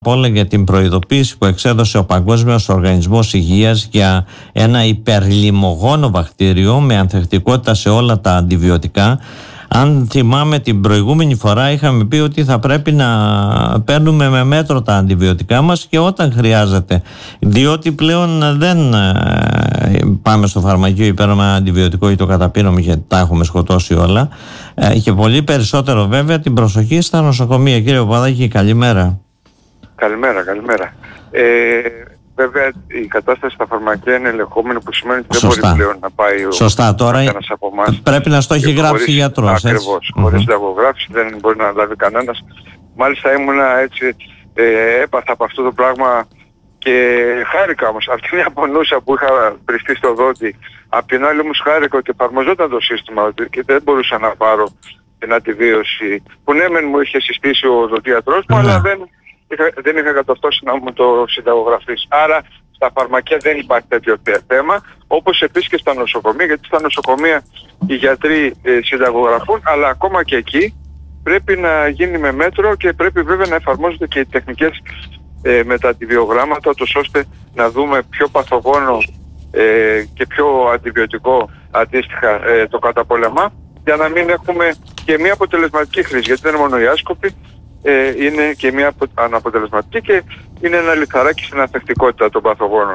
όλα για την προειδοποίηση που εξέδωσε ο Παγκόσμιος Οργανισμός Υγείας για ένα υπερλιμωγόνο βακτήριο με ανθεκτικότητα σε όλα τα αντιβιωτικά. Αν θυμάμαι, την προηγούμενη φορά είχαμε πει ότι θα πρέπει να παίρνουμε με μέτρο τα αντιβιωτικά μας και όταν χρειάζεται, διότι πλέον δεν πάμε στο φαρμακείο ή παίρνουμε ένα αντιβιωτικό ή το καταπίνουμε και τα έχουμε σκοτώσει όλα, και πολύ περισσότερο βέβαια την προσοχή στα νοσοκομεία. Κύριε Παπαδάκη, καλημέρα. Καλημέρα. Βέβαια η κατάσταση στα φαρμακεία είναι ελεγχόμενη, που σημαίνει ότι δεν μπορεί πλέον να πάει ο ένας από εμάς. Πρέπει να το έχει γράψει γιατρός. Ακριβώς. Χωρίς συνταγογράφηση δεν μπορεί να λάβει κανένας. Μάλιστα ήμουνα έτσι, έπαθα από αυτό το πράγμα και χάρηκα όμως. Αυτή μια πονούσα που είχα πριστεί στο δόντι. Απ' την άλλη όμως χάρηκα ότι εφαρμοζόταν το σύστημα και δεν μπορούσα να πάρω την αντιβίωση που ναι μεν μου είχε συστήσει ο οδοντίατρός μου, αλλά δεν είχα κατορθώσει να μου το συνταγογραφήσει. Άρα στα φαρμακεία δεν υπάρχει τέτοιο θέμα, όπως επίσης και στα νοσοκομεία, γιατί στα νοσοκομεία οι γιατροί συνταγογραφούν, αλλά ακόμα και εκεί πρέπει να γίνει με μέτρο και πρέπει βέβαια να εφαρμόζονται και οι τεχνικές με τα αντιβιογράμματα, ώστε να δούμε πιο παθογόνο και πιο αντιβιωτικό αντίστοιχα το καταπολεμά, για να μην έχουμε και μια αποτελεσματική χρήση, γιατί δεν είναι μόνο οι άσκοποι, είναι και μια αναποτελεσματική και είναι ένα λιθαράκι στην ανθεκτικότητα των παθογόνων.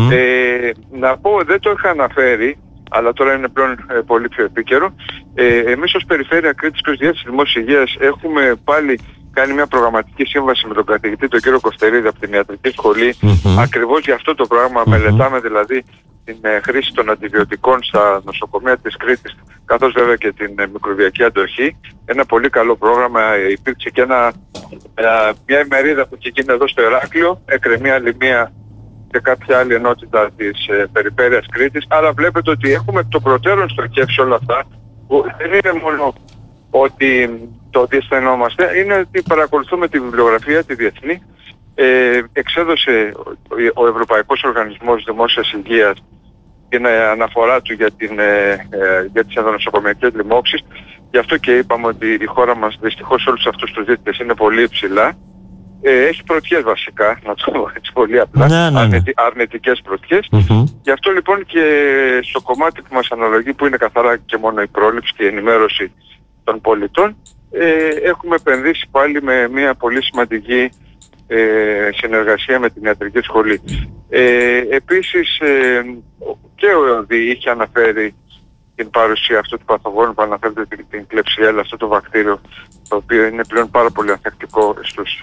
Να πω, δεν το είχα αναφέρει, αλλά τώρα είναι πλέον πολύ πιο επίκαιρο. Εμείς ως Περιφέρεια Κρήτης και ως Διεύθυνση Δημόσιας Υγείας έχουμε πάλι κάνει μια προγραμματική σύμβαση με τον καθηγητή τον κύριο Κωστερίδη από την Ιατρική Σχολή, ακριβώς για αυτό το πράγμα. Μελετάμε δηλαδή την χρήση των αντιβιωτικών στα νοσοκομεία της Κρήτης, καθώς βέβαια και την μικροβιακή αντοχή. Ένα πολύ καλό πρόγραμμα. Υπήρξε και μια ημερίδα που είχε γίνει εδώ στο Ηράκλειο, εκκρεμεί άλλη μία και κάποια άλλη ενότητα της περιφέρειας Κρήτης. Άρα βλέπετε ότι έχουμε εκ των προτέρων στοχεύσει όλα αυτά, που δεν είναι μόνο ότι το ότι αισθανόμαστε, είναι ότι παρακολουθούμε τη βιβλιογραφία, τη διεθνή. Εξέδωσε ο Ευρωπαϊκός Οργανισμός Δημόσιας Υγείας την αναφορά του για τις ενδονοσοκομιακές λοιμώξεις. Γι' αυτό και είπαμε ότι η χώρα μας δυστυχώς όλους αυτούς τους δείκτες είναι πολύ υψηλά. Έχει πρωτιές βασικά, να το πω έτσι πολύ απλά, αρνητικές πρωτιές. Γι' αυτό λοιπόν και στο κομμάτι που μας αναλογεί, που είναι καθαρά και μόνο η πρόληψη και η ενημέρωση των πολιτών, έχουμε επενδύσει πάλι με μια πολύ σημαντική συνεργασία με την Ιατρική Σχολή. Επίσης και ο ΕΟΔΗ είχε αναφέρει την παρουσία αυτού του παθογόνου που αναφέρεται την κλεψιέλα, αυτό το βακτήριο, το οποίο είναι πλέον πάρα πολύ ανθεκτικό στους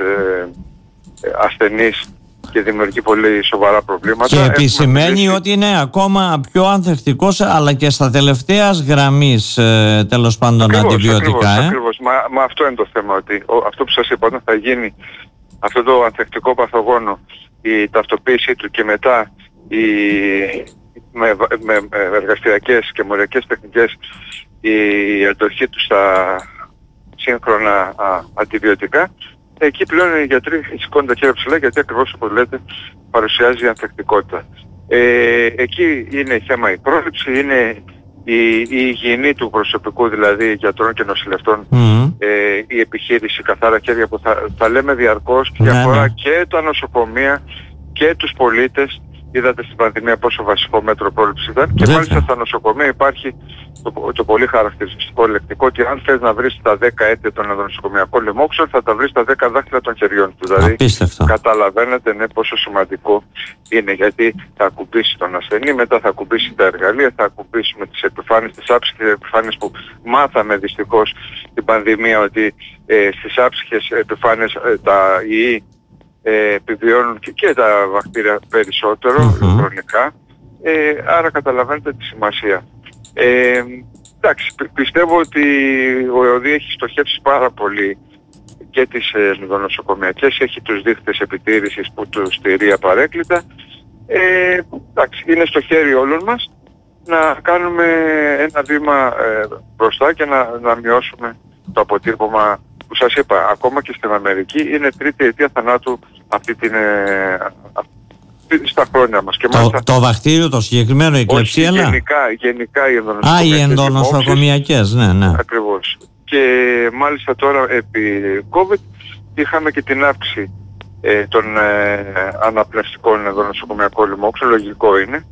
ασθενείς και δημιουργεί πολύ σοβαρά προβλήματα. Και επισημαίνει ότι είναι ακόμα πιο ανθεκτικός, αλλά και στα τελευταίας γραμμής τέλος πάντων αντιβιωτικά. Ακριβώς. Μα αυτό είναι το θέμα, ότι αυτό που σας είπα, όταν θα γίνει αυτό το ανθεκτικό παθογόνο, η ταυτοποίησή του και μετά με εργαστηριακές και μοριακές τεχνικές η αντοχή του στα σύγχρονα αντιβιωτικά, εκεί πλέον οι γιατροί σηκώνουν τα χέρια ψηλά, γιατί ακριβώς όπως λέτε παρουσιάζει ανθεκτικότητα. Εκεί είναι θέμα η πρόληψη, είναι η υγιεινή του προσωπικού, δηλαδή γιατρών και νοσηλευτών, η επιχείρηση καθαρά χέρια που θα λέμε διαρκώς, και αφορά και τα νοσοκομεία και τους πολίτες. Είδατε στην πανδημία πόσο βασικό μέτρο πρόληψης ήταν, και μάλιστα στα νοσοκομεία υπάρχει το πολύ χαρακτηριστικό λεκτικό, ότι αν θες να βρεις τα 10 αίτια των ενδονοσοκομιακών λοιμώξεων, θα τα βρεις τα 10 δάχτυλα των χεριών του. Δηλαδή καταλαβαίνετε πόσο σημαντικό είναι, γιατί θα ακουμπήσει τον ασθενή, μετά θα ακουμπήσει τα εργαλεία, θα ακουμπήσουμε τις επιφάνειες, τις άψυχες επιφάνειες που μάθαμε δυστυχώς την πανδημία, ότι στις άψυχες επιφάνειες τα ιή επιβιώνουν και τα βακτήρια περισσότερο χρονικά, άρα καταλαβαίνετε τη σημασία. Εντάξει, πιστεύω ότι ο ΕΟΔΗ έχει στοχεύσει πάρα πολύ και τις ενδονοσοκομιακές, έχει τους δείκτες επιτήρησης που τους στηρεί απαρέκκλητα. Εντάξει, είναι στο χέρι όλων μας να κάνουμε ένα βήμα μπροστά και να μειώσουμε το αποτύπωμα που σας είπα. Ακόμα και στην Αμερική είναι τρίτη αιτία θανάτου στα χρόνια μας. Και το βακτήριο το συγκεκριμένο, η κλεψίελα. Γενικά οι ενδονοσοκομιακές. Οι ενδονοσοκομιακές, ναι. Ακριβώς. Και μάλιστα τώρα επί COVID είχαμε και την αύξηση των αναπνευστικών ενδονοσοκομιακών λοιμόξεων, λογικό είναι.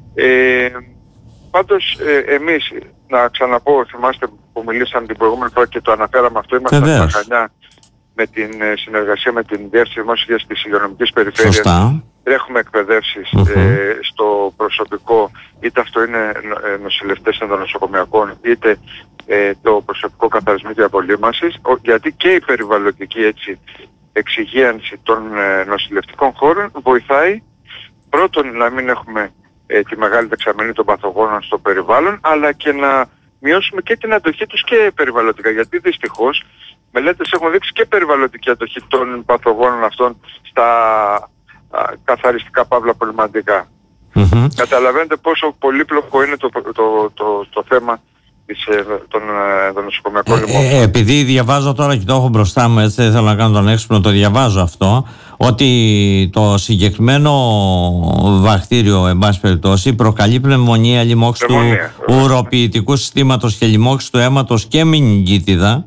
Πάντως εμείς, να ξαναπώ, θυμάστε που μιλήσαμε την προηγούμενη φορά και το αναφέραμε αυτό, είμαστε στα Χανιά με την συνεργασία με την Διεύθυνση Δημόσιας της Υγειονομικής Περιφέρειας. Σωστά. Έχουμε εκπαιδεύσεις στο προσωπικό, είτε αυτό είναι νοσηλευτές ενδονοσοκομιακών, είτε το προσωπικό καθαρισμού και απολύμασης, γιατί και η περιβαλλοντική εξυγίανση των νοσηλευτικών χώρων βοηθάει πρώτον να μην έχουμε τη μεγάλη δεξαμενή των παθογόνων στο περιβάλλον, αλλά και να μειώσουμε και την αντοχή τους και περιβαλλοντικά, γιατί δυστυχώς μελέτες έχουν δείξει και περιβαλλοντική αντοχή των παθογόνων αυτών στα καθαριστικά παύλα απολυμαντικά. Καταλαβαίνετε πόσο πολύπλοκο είναι το θέμα των νοσοκομιακών λοιμόξεων. Επειδή διαβάζω τώρα και το έχω μπροστά μου, έτσι θέλω να κάνω τον έξυπνο, το διαβάζω αυτό, ότι το συγκεκριμένο βακτήριο, εν πάση περιπτώσει, προκαλεί πνευμονία, λοιμώξη του ουροποιητικού συστήματος και λοιμώξη του αίματος και μηνυγκίτιδα.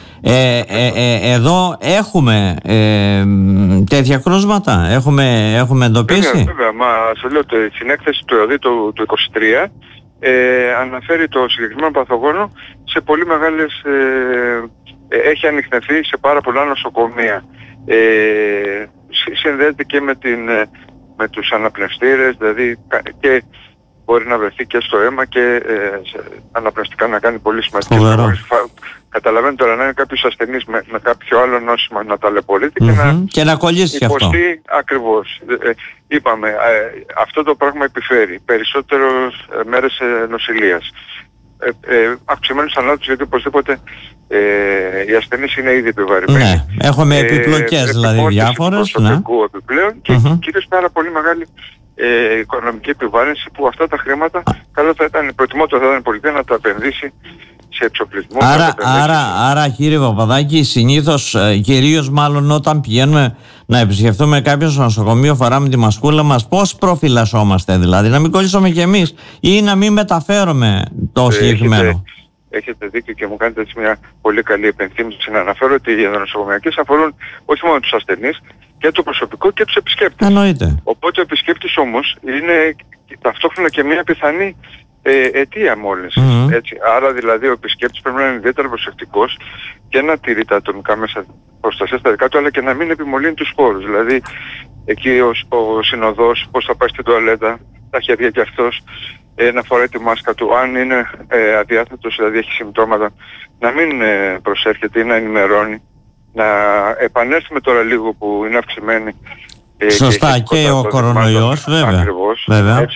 Εδώ έχουμε τέτοια κρούσματα, έχουμε εντοπίσει. Βέβαια, μα σας λέω, στην έκθεση του ΕΟΔΗ του 23 αναφέρει το συγκεκριμένο παθογόνο σε πολύ μεγάλες, έχει ανιχνευθεί σε πάρα πολλά νοσοκομεία. Συνδέεται και με τους αναπνευστήρες, δηλαδή και μπορεί να βρεθεί και στο αίμα και αναπνευστικά να κάνει πολύ σημαντικές προβολές. Καταλαβαίνετε τώρα, να είναι κάποιος ασθενής με κάποιο άλλο νόσημα να ταλαιπωρείται και να κολλήσει και αυτό. Ακριβώς. Είπαμε, αυτό το πράγμα επιφέρει περισσότερες μέρες νοσηλείας. Αυξημένους θανάτους, γιατί οπωσδήποτε οι ασθενείς είναι ήδη επιβαρημένοι. Ναι, έχουμε επιπλοκές δηλαδή διάφορες. Προσωπικού επιπλέον και κυρίως πάρα πολύ μεγάλη οικονομική επιβάρυνση, που αυτά τα χρήματα καλό θα ήταν, προτιμότερο θα ήταν η πολιτεία να τα επενδύσει σε εξοπλισμό. Άρα κύριε Παπαδάκη, συνήθως, κυρίως μάλλον όταν πηγαίνουμε να επισκεφτούμε κάποιο νοσοκομείο, φοράμε τη μασκούλα μας, πώς προφυλασσόμαστε, δηλαδή να μην κολλήσουμε κι εμείς ή να μην μεταφέρουμε το συγκεκριμένο? Έχετε δίκιο και μου κάνετε έτσι μια πολύ καλή επενθύμηση να αναφέρω ότι οι ενδονοσοκομιακές αφορούν όχι μόνο τους ασθενείς, και το προσωπικό και τους επισκέπτες. Εννοείται. Οπότε ο επισκέπτης όμως είναι ταυτόχρονα και μια πιθανή αιτία μόλις. Έτσι. Άρα δηλαδή ο επισκέπτης πρέπει να είναι ιδιαίτερα προσεκτικός και να τηρεί τα ατομικά μέσα προστασίας στα δικά του, αλλά και να μην επιμολύνει τους χώρους. Δηλαδή εκεί ο συνοδός πώς θα πάει στην τουαλέτα, τα χέρια και αυτός, να φοράει τη μάσκα του, αν είναι αδιάθετος, δηλαδή έχει συμπτώματα, να μην προσέρχεται ή να ενημερώνει. Να επανέλθουμε τώρα λίγο που είναι αυξημένη. Σωστά, και ο κορονοϊός, βέβαια. Ακριβώς. Βέβαια.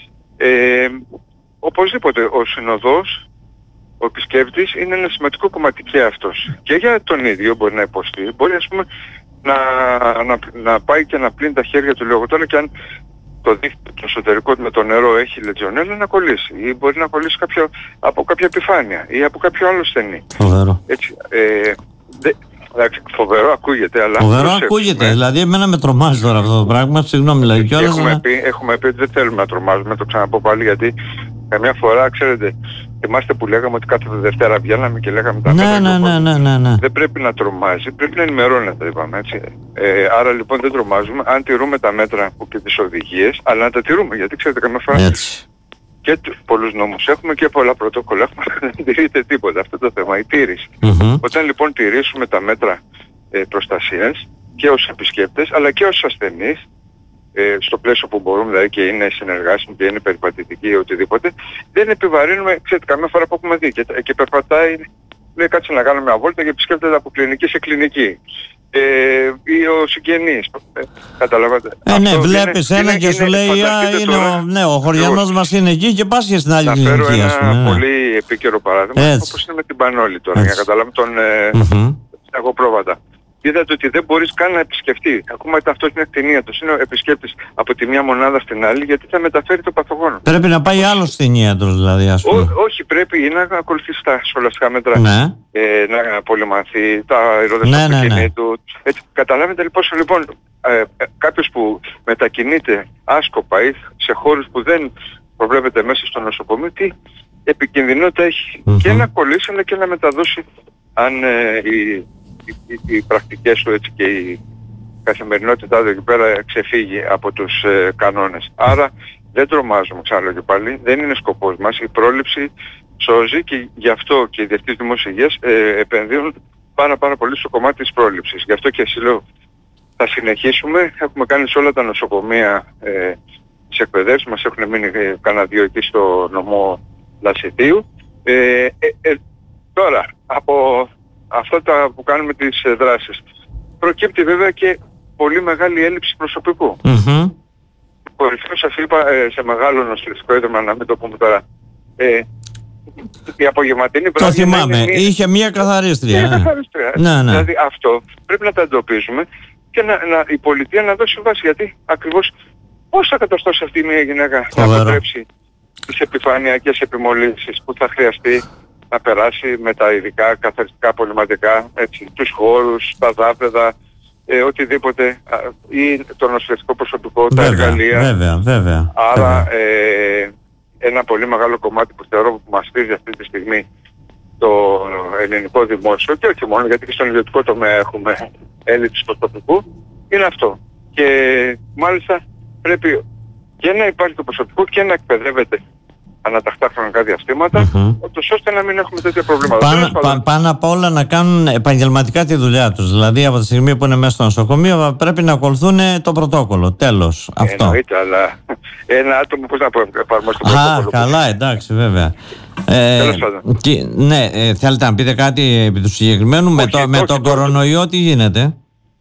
Οπωσδήποτε ο συνοδός, ο επισκέπτης είναι ένα σημαντικό κομμάτι και αυτός. Και για τον ίδιο μπορεί να υποστεί, μπορεί ας πούμε να πάει και να πλύνει τα χέρια του λίγο τώρα, και αν το δίχτυ το εσωτερικό με το νερό έχει λετζιονέλα, να κολλήσει, ή μπορεί να κολλήσει από κάποια επιφάνεια ή από κάποιο άλλο ασθενή. Φοβερό. Έτσι, εντάξει, φοβερό ακούγεται, αλλά... Φοβερό ακούγεται, δηλαδή εμένα με τρομάζει τώρα αυτό το πράγμα, συγγνώμη δηλαδή κιόλας. Έχουμε πει ότι δεν θέλουμε να τρομάζουμε, το ξαναπώ πάλι, γιατί καμιά φορά, ξέρετε, θυμάστε που λέγαμε ότι κάθε Δευτέρα βγαίναμε και λέγαμε τα μέτρα. Ναι. Δεν πρέπει να τρομάζει, πρέπει να ενημερώνεται, είπαμε, έτσι. Άρα λοιπόν δεν τρομάζουμε, αν τηρούμε τα μέτρα και τις οδηγίες, αλλά να τα τηρούμε, γιατί ξέρετε καμιά φορά... Έτσι. Και πολλούς νόμους έχουμε και πολλά πρωτόκολλα έχουμε, δεν τηρείται τίποτα, αυτό το θέμα, η τήρηση. Όταν λοιπόν τηρήσουμε τα μέτρα προστασίας και ως επισκέπτες αλλά και ως ασθενείς, στο πλαίσιο που μπορούμε, δηλαδή και είναι συνεργάσιμοι και είναι περιπατητικοί ή οτιδήποτε, δεν επιβαρύνουμε, ξέρετε, καμιά φορά που έχουμε δει και περπατάει, λέει κάτσε να κάνουμε μια βόλτα και επισκέπτεται από κλινική σε κλινική. Ή ο συγγενής. Καταλαβαίνετε. Ναι, βλέπεις ένα και σου λέει ο χωριανός μας είναι εκεί και πας και στην άλλη κλινική. Θα φέρω ένα πολύ επίκαιρο παράδειγμα, όπως είναι με την Πανόλη τώρα, για να καταλάβουμε τον αγοπρόβατα. Είδατε ότι δεν μπορείς καν να επισκεφτεί. Ακόμα αυτό είναι κτηνίατος. Είναι ο επισκέπτης από τη μια μονάδα στην άλλη, γιατί θα μεταφέρει το παθογόνο. Πρέπει να πάει άλλος κτηνίατος δηλαδή, ας πούμε. Όχι, πρέπει να ακολουθήσει τα σχολαστικά μέτρα. Ναι. Να πολεμαθεί, τα αερόδες του αυτοκινήτου. Καταλάβετε λοιπόν, κάποιος που μετακινείται άσκοπα ή σε χώρους που δεν προβλέπεται μέσα στο νοσοκομείο, τι επικινδυνότητα έχει. Και να κολλήσει αλλά και να μεταδώσει, αν οι πρακτικές του έτσι και καθημερινότητά του εκεί πέρα ξεφύγει από τους κανόνες. Άρα δεν τρομάζουμε, ξαναλέω και πάλι, δεν είναι σκοπός μας. Η πρόληψη σώζει και γι' αυτό και οι διευθυντές δημόσιας υγείας επενδύουν πάρα πολύ στο κομμάτι της πρόληψης. Γι' αυτό και εσύ λέω, θα συνεχίσουμε. Έχουμε κάνει σε όλα τα νοσοκομεία τις εκπαιδεύσεις μας, έχουν μείνει κάνα 2 εκεί στο νομό Λασιτίου. Τώρα, από αυτά τα που κάνουμε τις δράσεις, προκύπτει βέβαια και πολύ μεγάλη έλλειψη προσωπικού. Κορυφαίο σας είπα, σε μεγάλο νοσηλευτικό ίδρυμα, να μην το πούμε τώρα, η απογευματινή το θυμάμαι, είχε μία καθαρίστρια. Ναι. Δηλαδή αυτό πρέπει να τα εντοπίζουμε και η πολιτεία να δώσει βάση, γιατί ακριβώς πώς θα καταστώσει αυτή μια γυναίκα να αποτρέψει τις επιφανειακές επιμολύνσεις που θα χρειαστεί να περάσει με τα ειδικά καθαριστικά απολυμματικά, έτσι, τους χώρους, τα δάπεδα, οτιδήποτε, ή το νοσηλευτικό προσωπικό, τα εργαλεία. Βέβαια. Άρα ένα πολύ μεγάλο κομμάτι που θεωρώ που μας στηρίζει αυτή τη στιγμή το ελληνικό δημόσιο, και όχι μόνο, γιατί και στον ιδιωτικό τομέα έχουμε έλλειψη προσωπικού, είναι αυτό. Και μάλιστα πρέπει και να υπάρχει το προσωπικό και να εκπαιδεύεται ανατακτά χρονικά διαστήματα, ώστε να μην έχουμε τέτοια προβλήματα. Πάνω απ' όλα να κάνουν επαγγελματικά τη δουλειά τους. Δηλαδή από τη στιγμή που είναι μέσα στο νοσοκομείο πρέπει να ακολουθούν το πρωτόκολλο. Τέλος. Αυτό. Εννοείται, αλλά ένα άτομο πώς να εφαρμόσει το πρωτόκολλο. Καλά, εντάξει, βέβαια. Ναι, θέλετε να πείτε κάτι επί του συγκεκριμένου? Με τον κορονοϊό τι γίνεται?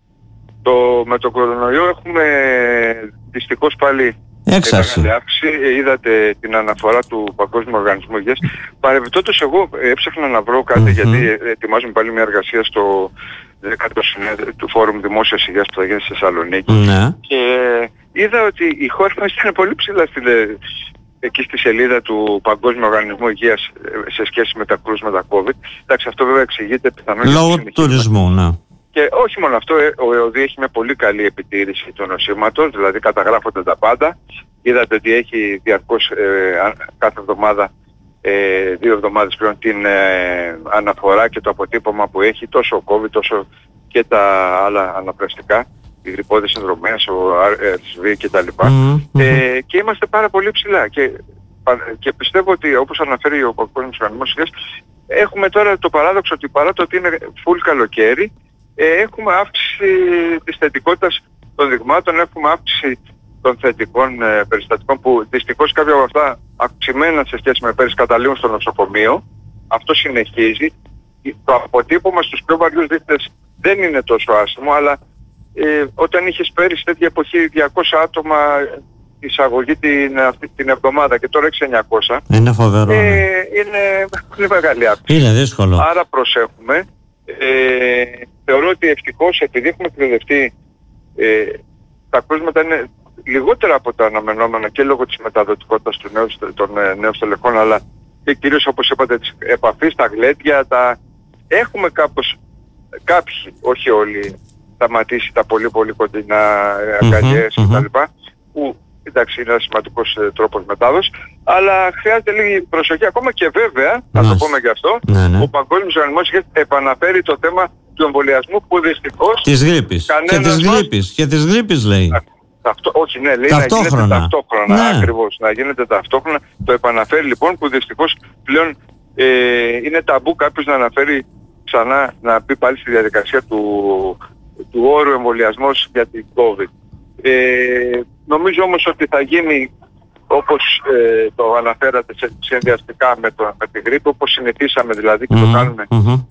Με τον κορονοϊό έχουμε δυστυχώς πάλι έξαρση. Είδατε την αναφορά του Παγκόσμιου Οργανισμού Υγείας. Παρεμπιπτόντως εγώ έψαχνα να βρω κάτι, γιατί ετοιμάζουμε πάλι μια εργασία στο 10ο συνέδριο του Φόρουμ Δημόσιας Υγείας που θα γίνει στη Θεσσαλονίκη. Και είδα ότι η χώρα μας ήταν πολύ ψηλά εκεί στη σελίδα του Παγκόσμιου Οργανισμού Υγείας σε σχέση με τα κρούσματα COVID. Εντάξει, αυτό βέβαια εξηγείται πιθανόν λόγω του τουρισμού, ναι. Και όχι μόνο αυτό, ο ΕΟΔΗ έχει μια πολύ καλή επιτήρηση του νοσήματος, δηλαδή καταγράφονται τα πάντα. Είδατε ότι έχει διαρκώς κάθε εβδομάδα, 2 εβδομάδες πλέον, την αναφορά και το αποτύπωμα που έχει τόσο ο COVID όσο και τα άλλα αναπνευστικά, οι γρυππώδεις συνδρομές, ο RSV κτλ. Και είμαστε πάρα πολύ ψηλά. Και πιστεύω ότι, όπως αναφέρει ο Παγκόσμιος Οργανισμός Υγείας, έχουμε τώρα το παράδοξο ότι παρά το ότι είναι full καλοκαίρι, έχουμε αύξηση της θετικότητας των δειγμάτων, έχουμε αύξηση των θετικών περιστατικών που δυστυχώς κάποια από αυτά αυξημένα σε σχέση με πέρυσι καταλήγουν στο νοσοκομείο. Αυτό συνεχίζει. Το αποτύπωμα στους πιο βαριούς δείκτες δεν είναι τόσο άσχημο, αλλά όταν είχες πέρυσι τέτοια εποχή 200 άτομα εισαγωγή την εβδομάδα και τώρα έχεις 900, είναι φοβερό. Είναι πολύ μεγάλη αύξηση. Είναι δύσκολο. Άρα προσέχουμε. Θεωρώ ότι ευτυχώς, επειδή έχουμε εκπαιδευτεί, τα κρούσματα είναι λιγότερα από τα αναμενόμενα και λόγω της μεταδοτικότητας των νέων στελεχών, αλλά και κυρίως, όπως είπατε, της επαφής, τα γλέντια, έχουμε κάπως, κάποιοι, όχι όλοι, σταματήσει τα πολύ κοντινά αγκαλιές κτλ. Που εντάξει είναι ένας σημαντικός τρόπος μετάδοσης, αλλά χρειάζεται λίγη προσοχή ακόμα και βέβαια, να το πούμε και αυτό, ο Παγκόσμιος Οργανισμός επαναφέρει το θέμα του εμβολιασμού που δυστυχώς της γρίπης. Και της γρίπης λέει. Όχι, ναι, λέει ταυτόχρονα. Να γίνεται ταυτόχρονα, ακριβώς, να γίνεται ταυτόχρονα. Το επαναφέρει λοιπόν, που δυστυχώς πλέον είναι ταμπού κάποιος να αναφέρει ξανά, να μπει πάλι στη διαδικασία του όρου εμβολιασμός για την COVID. Νομίζω όμως ότι θα γίνει όπως το αναφέρατε συνδυαστικά με τη γρίπη, όπως συνηθίσαμε δηλαδή και το κάνουμε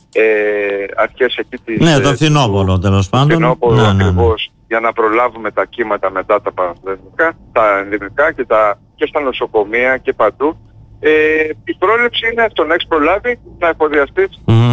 αρχές εκεί της... Ναι, το φθινόπωρο τέλος πάντων. Το φθινόπωρο ακριβώς, για να προλάβουμε τα κύματα μετά τα πανδημικά, τα ενδημικά και στα νοσοκομεία και παντού. Η πρόληψη είναι αυτό, να έχεις προλάβει, να εφοδιαστείς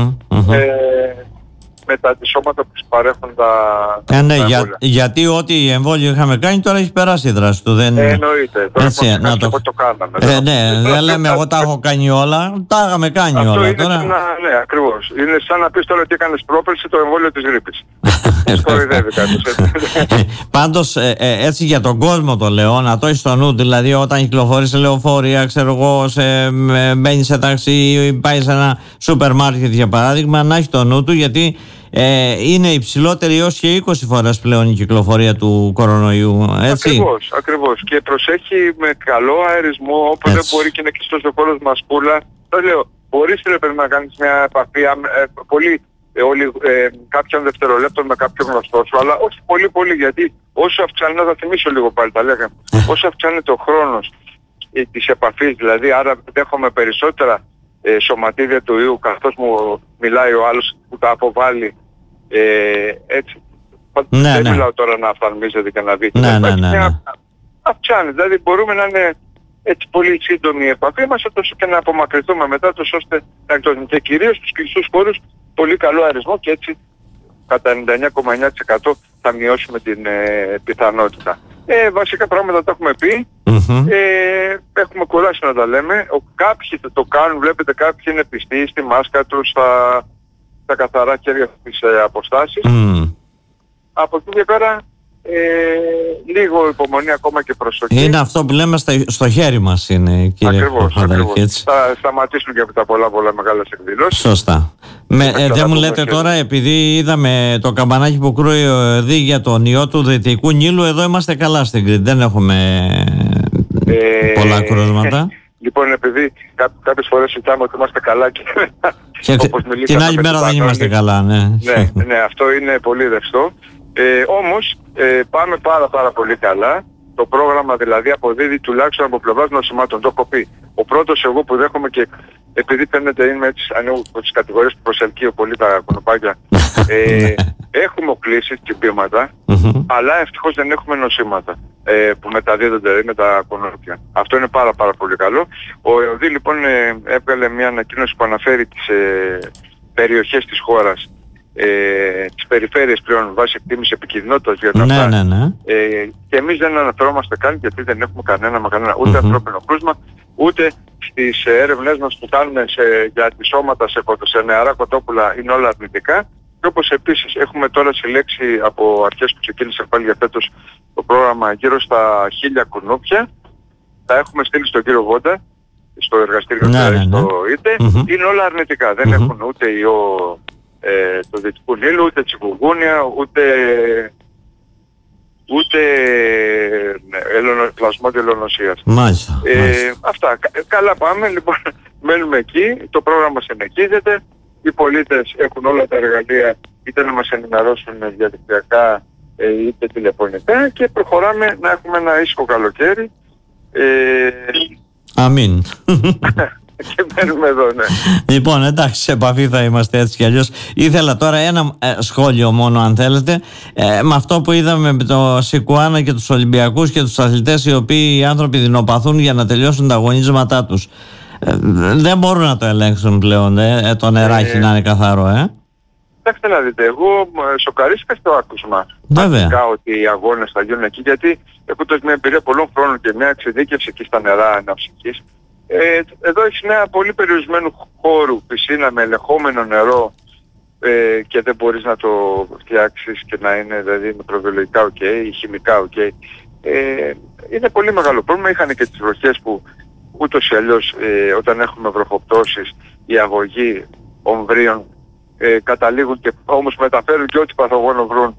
με τα αντισώματα που παρέχουν τα ναι, γιατί ό,τι εμβόλιο είχαμε κάνει τώρα έχει περάσει η δράση του. Εννοείται. Τώρα το κάναμε. Ναι, δεν λέμε εγώ τα έχω κάνει όλα, τα είχαμε κάνει αυτό όλα. Είναι τώρα. Ναι, ακριβώς. Είναι σαν να πεις τώρα ότι έκανες πρόπερση το εμβόλιο της γρίπης. Κοροϊδεύει κάποιος. Πάντως έτσι για τον κόσμο το λέω, να το έχεις στο νου, δηλαδή όταν κυκλοφορείς σε λεωφορεία, ξέρω εγώ, μπαίνεις σε ταξί ή πάει σε ένα σούπερ μάρκετ για παράδειγμα, να έχει το νου του, γιατί είναι υψηλότερη έως και 20 φορές πλέον η κυκλοφορία του κορονοϊού, έτσι. Ακριβώς. Και προσέχει με καλό αερισμό, όποτε μπορεί και είναι κλειστός ο χώρος μασκούλα. Το λέω, μπορείς να κάνεις μια επαφή πολύ κάποιων δευτερολέπτων με κάποιον γνωστό σου, αλλά όχι πολύ, γιατί όσο αυξάνεται, θα θυμίσω λίγο πάλι τα λέγαμε, όσο αυξάνεται ο χρόνος της επαφής, δηλαδή άρα δέχομαι περισσότερα σωματίδια του ιού καθώς μου μιλάει ο άλλος που τα αποβάλλει, έτσι. Δεν μιλάω τώρα να αυθαρμίζεται και να δείτε. Αυξάνεται, δηλαδή μπορούμε να είναι έτσι πολύ σύντομη η επαφή μας, τόσο και να απομακρυνθούμε μετά, τόσο ώστε να εκτός. Και κυρίως στους κλειστούς χώρους πολύ καλό αερισμό και έτσι κατά 99,9% θα μειώσουμε την πιθανότητα. Βασικά πράγματα τα έχουμε πει, έχουμε κουράσει να τα λέμε. Κάποιοι το κάνουν, βλέπετε κάποιοι είναι πιστοί στη μάσκα τους, στα καθαρά χέρια στις αποστάσεις. Από εκεί και πέρα λίγο υπομονή ακόμα και προσοχή. Είναι αυτό που λέμε στο χέρι μας είναι, κύριε. Ακριβώς. Θα σταματήσουν και από τα πολλά μεγάλες εκδηλώσεις. Σωστά. Δεν μου λέτε τώρα, επειδή είδαμε το καμπανάκι που κρούει για τον ιό του Δυτικού Νείλου, εδώ είμαστε καλά στην Κρήτη, δεν έχουμε πολλά κρούσματα. Λοιπόν, επειδή κάποιες φορές ζητάμε ότι είμαστε καλά και όπως μιλήσαμε, την άλλη μέρα δεν είμαστε καλά, ναι, αυτό είναι πολύ ρευστό. Όμως πάμε πάρα πολύ καλά. Το πρόγραμμα δηλαδή αποδίδει τουλάχιστον από πλευράς νοσημάτων. Το έχω πει. Ο πρώτος εγώ που δέχομαι, και επειδή φαίνεται είμαι έτσι, ανοίγω τις κατηγορίες που προσελκύω πολύ τα κονοπάκια, έχουμε οκλήσεις, τσιμπήματα, αλλά ευτυχώς δεν έχουμε νοσήματα που μεταδίδονται με τα κονόπια. Αυτό είναι πάρα πολύ καλό. Ο ΕΟΔΗ λοιπόν έβγαλε μια ανακοίνωση που αναφέρει τις περιοχές της χώρας, τις περιφέρειες πλέον βάσει εκτίμηση επικινδυνότητας για τα αυτά. Και εμείς δεν αναφερόμαστε καν, γιατί δεν έχουμε κανένα ούτε ανθρώπινο κρούσμα, ούτε στις έρευνές μας που κάνουμε για τη σώματα σε νεαρά κοτόπουλα είναι όλα αρνητικά. Και όπως επίσης έχουμε τώρα συλλέξει από αρχές που ξεκίνησε πάλι για φέτος το πρόγραμμα γύρω στα 1000 κουνούπια. Τα έχουμε στείλει στον κύριο Βόντα, στο εργαστήριο στο ΙΤΕ. Είναι όλα αρνητικά. Δεν έχουν ούτε ιό του Δυτικού Νείλου, ούτε τσιγκουνγκούνια, ούτε πλασμόντιο ελαιονοσίας. Μάλιστα. Αυτά. Καλά πάμε. Λοιπόν, μένουμε εκεί. Το πρόγραμμα συνεχίζεται. Οι πολίτες έχουν όλα τα εργαλεία είτε να μας ενημερώσουν διαδικτυακά είτε τηλεφωνικά και προχωράμε να έχουμε ένα ήσυχο καλοκαίρι. Αμήν. Και μένουμε εδώ, ναι. Λοιπόν, εντάξει, σε επαφή θα είμαστε έτσι κι αλλιώς. Ήθελα τώρα ένα σχόλιο μόνο, αν θέλετε, με αυτό που είδαμε με το Σικουάνα και τους Ολυμπιακούς και τους αθλητές, οι οποίοι οι άνθρωποι δεινοπαθούν για να τελειώσουν τα αγωνίσματά τους. Δεν μπορούν να το ελέγξουν πλέον, το νεράκι να είναι καθαρό, Κοιτάξτε να δείτε, εγώ σοκαρίστηκα στο άκουσμα. Βέβαια. Ότι οι αγώνες θα γίνουν εκεί, γιατί έχοντας μια εμπειρία πολλών χρόνων και μια εξειδίκευση εκεί στα νερά αναψυχής, εδώ έχεις ένα πολύ περιορισμένο χώρο, πισίνα με ελεγχόμενο νερό, και δεν μπορείς να το φτιάξεις και να είναι δηλαδή μικροβιολογικά ή χημικά είναι πολύ μεγάλο πρόβλημα. Είχαν και τις βροχές που ούτως ή αλλιώς όταν έχουμε βροχοπτώσεις, η αγωγή ομβρίων καταλήγουν και όμως μεταφέρουν και ό,τι παθογόνο βρουν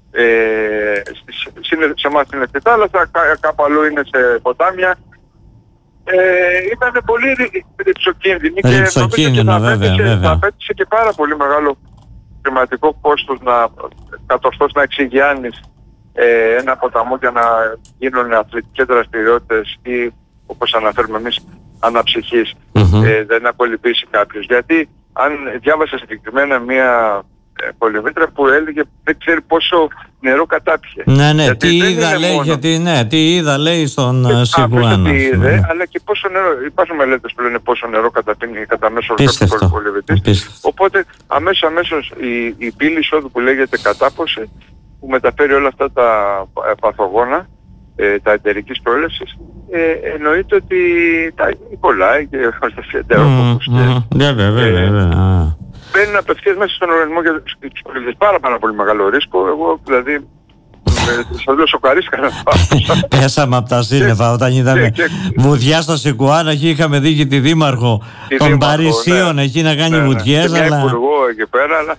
σε εμάς στην λεπτή θάλασσα, κάπου αλλού είναι σε ποτάμια. Ήταν πολύ ρηψοκίνδυνη και θα απέτυσε και πάρα πολύ μεγάλο χρηματικό κόστος να κατορθώσεις να εξηγιάνεις ένα ποταμό για να γίνουν αθλητικές δραστηριότητες ή, όπως αναφέρουμε εμείς, αναψυχής, δεν ακολουθήσει κάποιος. Γιατί αν διάβασα συγκεκριμένα μια πολυμήτρα που έλεγε δεν ξέρει πόσο νερό κατάπιε. Ναι, τι είδα λέει, τι είδα λέει στον Σικουάνα. Τι είδε, αλλά και πόσο νερό, υπάρχουν μελέτες που λένε πόσο νερό καταπίνει κατά μέσο όρο πολυμήτρης. Οπότε αμέσως η πύλη εισόδου που λέγεται κατάποση, που μεταφέρει όλα αυτά τα παθογόνα, τα εταιρικής προέλευσης, εννοείται ότι τα κολλάει και ο εντερόκοπους μπαίνουν απευθείας μέσα στον οργανισμό για τους πολίτες. Πάρα πολύ μεγάλο ρίσκο. Εγώ δηλαδή σας λέω σοκαρίστηκα να πάω. Πέσαμε από τα σύννεφα όταν είδαμε βουτιά στο Σικουάνα. Εκεί είχαμε δει και τη δήμαρχο των Παρισίων εκεί να κάνει βουτιές. Και μια υπουργό εκεί πέρα, αλλά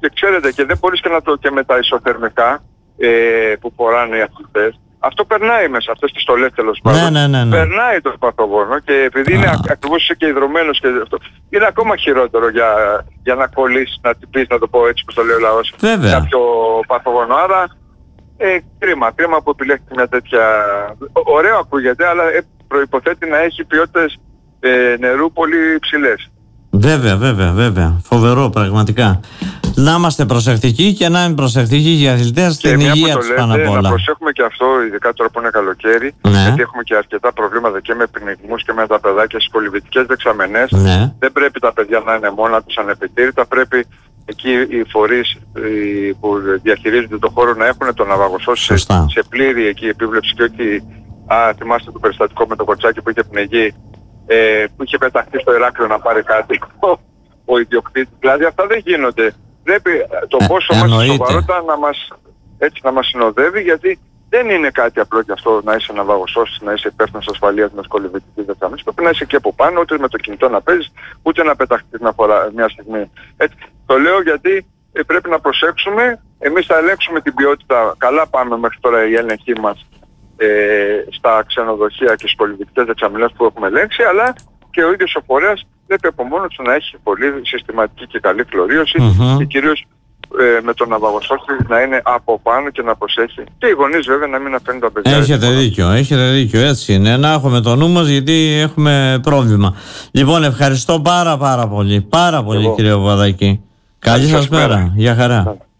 Και ξέρετε, και δεν μπορείς και με τα ισοθερμικά που φοράνε οι αθλητές. Αυτό περνάει μέσα, αυτές τις στολές τέλος πάντων. Ναι. Περνάει το παθογόνο και επειδή είναι ακριβώς είσαι και υδρωμένος και αυτό, είναι ακόμα χειρότερο για να κολλήσεις, να τυπείς, να το πω έτσι που το λέει ο λαός, κάποιο παθογόνο. Άρα κρίμα που επιλέχθηκε μια τέτοια... Ωραίο ακούγεται, αλλά προϋποθέτει να έχει ποιότητες νερού πολύ ψηλές. Βέβαια. Φοβερό πραγματικά. Να είμαστε προσεκτικοί και να είναι προσεκτικοί οι αθλητές στην υγεία τους πάνω απ' όλα. Να προσέχουμε και αυτό, ειδικά τώρα που είναι καλοκαίρι, γιατί έχουμε και αρκετά προβλήματα και με πνιγμούς και με τα παιδάκια στις κολυβητικές δεξαμενές. Δεν πρέπει τα παιδιά να είναι μόνα τους ανεπιτήρητα, πρέπει εκεί οι φορείς που διαχειρίζονται το χώρο να έχουν τον ναυαγοσώση σε πλήρη εκεί επίβλεψη και όχι, θυμάστε το περιστατικό με το κοτσάκι που είχε πνιγεί, που είχε πεταχτεί στο Ηράκλειο να πάρει κάτι ο ιδιοκτήτης. Δηλαδή αυτά δεν γίνονται. Πρέπει το πόσο μας σοβαρότητα να μας συνοδεύει, γιατί δεν είναι κάτι απλό και αυτό να είσαι ναυαγοσώστης, να είσαι υπεύθυνος ασφαλείας μιας κολυβητικής δεξαμενής. Πρέπει να είσαι και από πάνω, ούτε με το κινητό να παίζεις, ούτε να πεταχτείς μια στιγμή. Έτσι. Το λέω γιατί πρέπει να προσέξουμε. Εμείς θα ελέγξουμε την ποιότητα. Καλά πάμε μέχρι τώρα η έλεγχή μας στα ξενοδοχεία και στις κολυβητικές δεξαμενές που έχουμε ελέγξει, αλλά και ο ίδιος ο φορέας πρέπει από μόνος του να έχει πολύ συστηματική και καλή χλωρίωση και κυρίως με τον ναυαγοσώτη να είναι από πάνω και να προσέχει. Και οι γονείς βέβαια να μην αφήνουν τα παιδιά. Έχετε δίκιο, έτσι είναι. Να έχουμε το νου μας, γιατί έχουμε πρόβλημα. Λοιπόν, ευχαριστώ πάρα πολύ κύριε Παπαδάκη. Καλή σας μέρα. Γεια χαρά.